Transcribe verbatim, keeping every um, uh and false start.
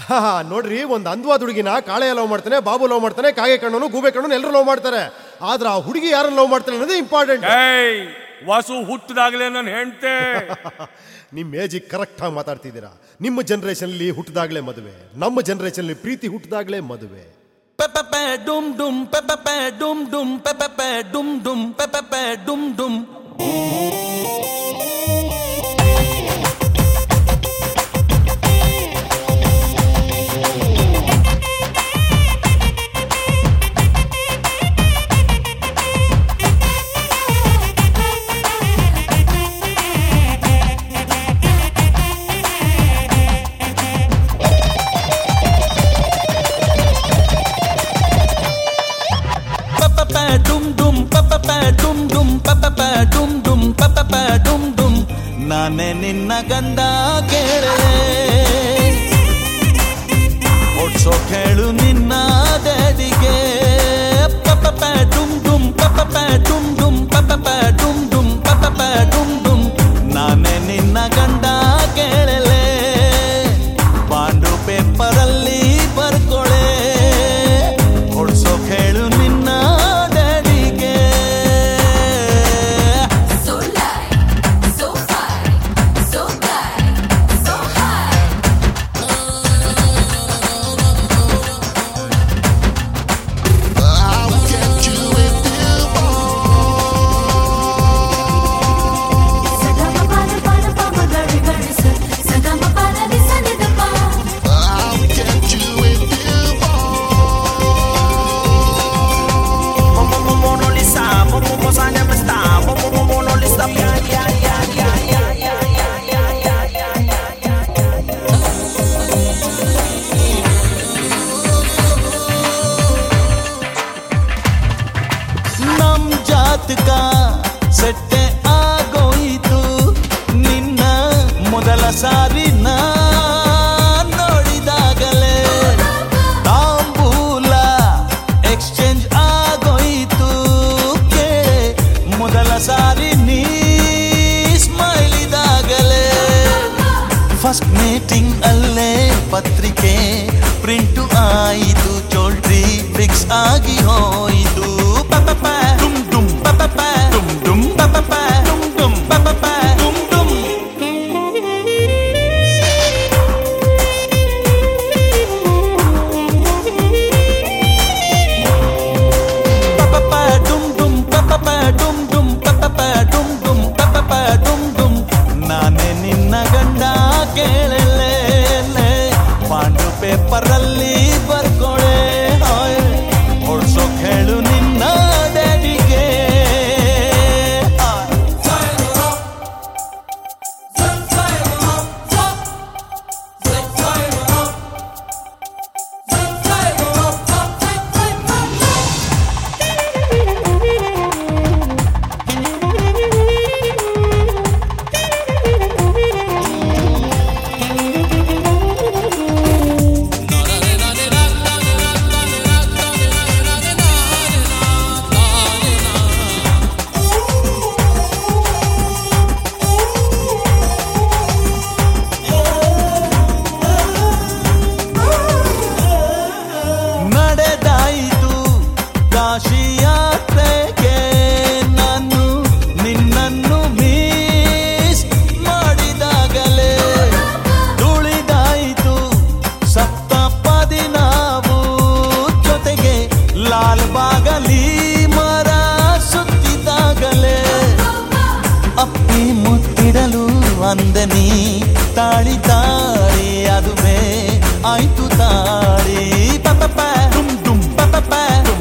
ಹಾ ನೋಡ್ರಿ, ಒಂದು ಅಂದವಾದ ಹುಡುಗಿನ ಕಾಳೆಯ ಲವ್ ಮಾಡ್ತಾನೆ, ಬಾಬು ಲವ್ ಮಾಡ್ತಾನೆ, ಕಾಗೆ ಕಣ್ಣನು, ಗೂಬೆ ಕಣ್ಣನು ಎಲ್ಲರೂ ಲವ್ ಮಾಡ್ತಾರೆ. ಆದ್ರೆ ಆ ಹುಡುಗಿ ಯಾರನ್ನ ಲವ್ ಮಾಡ್ತಾನೆ ಅನ್ನೋದೇ ಇಂಪಾರ್ಟೆಂಟ್. ವಾಸು ಹುಟ್ಟಿದಾಗಲೇ ನಾನು ಹೆಂಡ್ತೆ. ನಿಮ್ಮ ಏಜಿಗೆ ಕರೆಕ್ಟ್ ಆಗಿ ಮಾತಾಡ್ತಿದ್ದೀರಾ. ನಿಮ್ಮ ಜನರೇಷನ್ಲಿ ಹುಟ್ಟಿದಾಗಲೇ ಮದುವೆ, ನಮ್ಮ ಜನರೇಷನ್ಲಿ ಪ್ರೀತಿ ಹುಟ್ಟಿದಾಗಲೇ ಮದುವೆ. ಡುಮ್ ಡುಮ್ ಪೆಪೆ ಡುಮ್ ಡುಮ್ ಪೆಪೆ ಡುಮ್ ಡುಮ್ ಪೆಪೆ ಡುಮ್ ಡುಮ್. ನಾನೇ ನಿನ್ನ ಗಂಡ ಕೇಳೆ ಓಡ್ಸೋ ಕೇಳು ನಿನ್ನ ಡ್ಯಾಡಿಗೆ. ಪಪ ಡುಮ್ ಡುಮ್ ಪಪ ಡುಮ್ ಡುಮ್ ಪಪ ಡುಮ್ ಡುಮ್ ಪಪ ಡುಮ್ ಡುಮ್. ನಾನೇ ನಿನ್ನ ಗಂಡ ಕೇಳಲೆ ಬಾಂಡು ಪೇಪರಲ್ಲಿ ಬರ್ಕೊಳೆ ಓಡ್ಸೋ ಕೇಳು ನಿನ್ನ ಡ್ಯಾಡಿಗೆ. ಸೆಟ್ಟೆ ಆಗೋಯಿತು ನಿನ್ನ ಮೊದಲ ಸಾರಿ ನಾ ನೋಡಿದಾಗಲೇ. ತಾಂಬೂಲ ಎಕ್ಸ್ಚೇಂಜ್ ಆಗೋಯಿತು ಕೇಳೆ ಮೊದಲ ಸಾರಿ ನೀ ಸ್ಮೈಲ್ ಇದಾಗಲೇ. ಫಸ್ಟ್ ಮೀಟಿಂಗ್ ಅಲ್ಲೇ ಪತ್ರಿಕೆ ಪ್ರಿಂಟು ಆಯಿತು, ಚೋಲ್ಟ್ರಿ ಫಿಕ್ಸ್ ಆಗಿ ಹೋಯಿತು. ಪಪ ಡುಮ್ ಡುಮ್ ಪಪ ಡುಮ್ ಡುಮ್ ಪಪ ಡುಮ್ ಡುಮ್ ಪಪ ಡುಮ್ ಡುಮ್. ಪಪ ಡುಮ್ ಡುಮ್ ಪಪ ಡುಮ್ ಡುಮ್ ಪಪ ಡುಮ್ ಡುಮ್ ಪಪ ಡುಮ್ ಡುಮ್. ನಾನೇ ನಿನ್ನ ಗಂಡ ಕೇಳಲೆ ಬಾಂಡು ಪೇಪರಲ್ಲಿ ಬರ್ಕೊಳೆ ಓಡ್ಸೋ ಕೇಳು ನಿನ್ನ ಡ್ಯಾಡಿಗೆ. ನಡೆದಾಯಿತು ಕಾಶಿ ಯಾತ್ರೆಗೆ ನಾನು ನಿನ್ನನ್ನು ಮಿಸ್ ಮಾಡಿದಾಗಲೇ. ತುಳಿದಾಯಿತು ಸಪ್ತಪದಿ ನಾವು ಜೊತೆಗೆ ಲಾಲ್ ಬಾಗಲಿ ಮರ ಸುತ್ತಿದಾಗಲೇ. ಅಪ್ಪಿ ಮುತ್ತಿಡಲು ಅಂದನಿ ತಾಳಿ ತಾಳಿ ಅದುವೇ ಆಯ್ತು ತಾಳಿ. ಪಪ ಡುಮ್ ಡುಮ್ ಪಪ